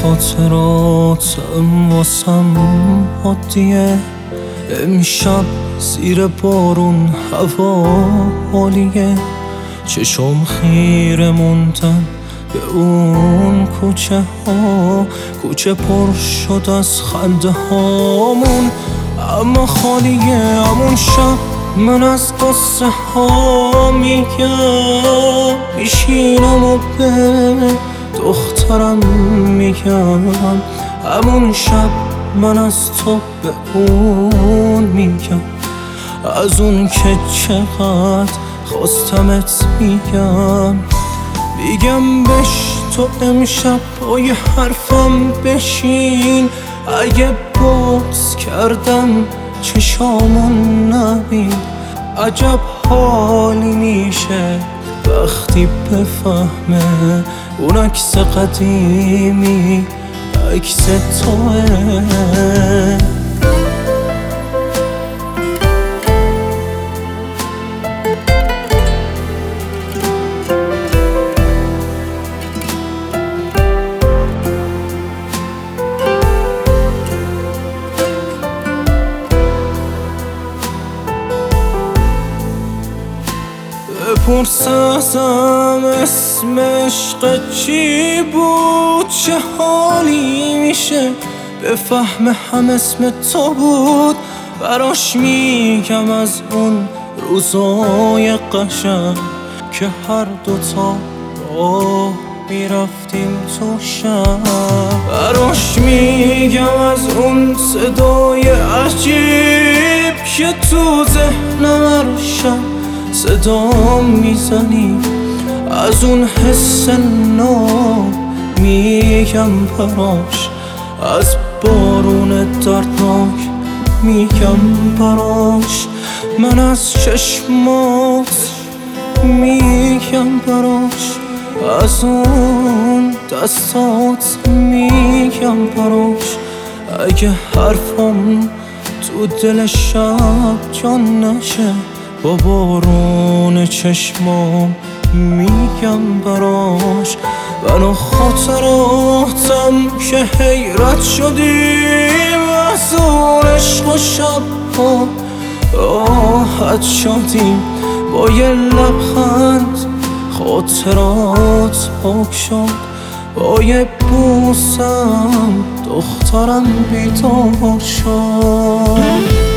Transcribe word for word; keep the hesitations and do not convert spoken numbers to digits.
خاطراتم واسم عادیه. امشب زیر بارون هوا عالیه. چشم خیره موندن به اون کوچه ها، کوچه پر شد از خنده هامون اما خالیه. همون شب من از قصه ها میگم، میشینم و به دخترم میگم. همون شب من از تو به اون میگم، از اون که چقدر خواستمت میگم. میگم بش تو امشب پای حرفم بشین، اگه باز کردم چشامون نبین. عجب حالی میشه وقتی بفهمه اون عکس قدیمی عکس توه. بپرس ازم اسم عشق چی بود، چه حالی میشه بفهم هم اسم تو بود. براش میگم از اون روزای قشنگ که هر دوتا راه میرفتیم تو شب. براش میگم از اون صدای عجیب که تو ذهنم هر شب صدا میزنی. از اون حس نو میگم براش، از بارون دردناک میگم براش. من از چشمات میگم براش، از اون دستات میگم براش. اگه حرفم تو دل شب جان نشه، با بارون چشمام میگم براش. من و خاطراتم که حیرت شدیم از اون عشق و شب ها راحت شدیم. با یه لبخند خاطرات پاک شد، با یه بوسم دخترم بیدار شد.